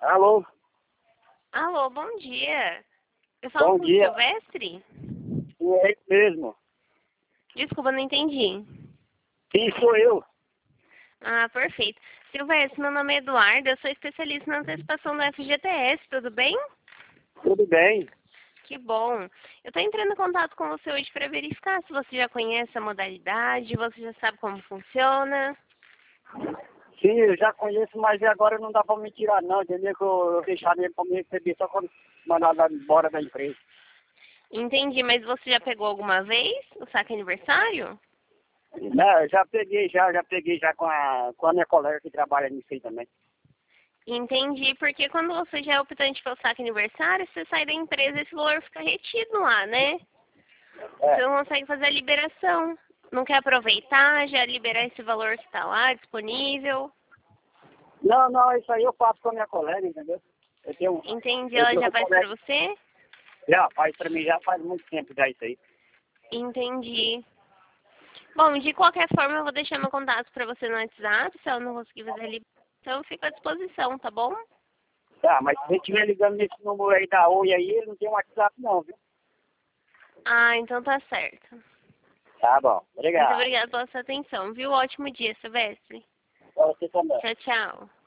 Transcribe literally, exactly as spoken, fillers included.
Alô? Alô, bom dia. Eu falo Bom com o dia. Silvestre? É isso mesmo. Desculpa, não entendi. Sim, sou eu. Ah, perfeito. Silvestre, meu nome é Eduardo, eu sou especialista na antecipação do F G T S, tudo bem? Tudo bem? Que bom. Eu estou entrando em contato com você hoje para verificar se você já conhece a modalidade, você já sabe como funciona. Sim, eu já conheço, mas agora não dá pra me tirar não, entendeu? Que eu, eu deixaria ele pra me receber só quando mandar embora da empresa. Entendi, mas você já pegou alguma vez o saque aniversário? Não, eu já peguei, já, já peguei já com a, com a minha colega que trabalha nisso aí também. Entendi, porque quando você já é optante pelo saque aniversário, você sai da empresa e esse valor fica retido lá, né? Você É. não consegue fazer a liberação. Não quer aproveitar, já liberar esse valor que está lá disponível. Não, não, isso aí eu faço com a minha colega, entendeu? Eu tenho, Entendi, eu ela tenho já um faz para colega, você? já faz pra mim, já faz muito tempo já isso aí. Entendi. Bom, de qualquer forma, eu vou deixar meu contato para você no WhatsApp. Se ela não conseguir fazer a liberação, eu fico à disposição, tá bom? Tá, mas se você estiver ligando nesse número aí da Oi aí, ele não tem WhatsApp não, viu? Ah, então tá certo. Tá bom, Muito obrigado. obrigada pela sua atenção, viu? Ótimo dia, Silvestre. Pra você também. Tchau, tchau.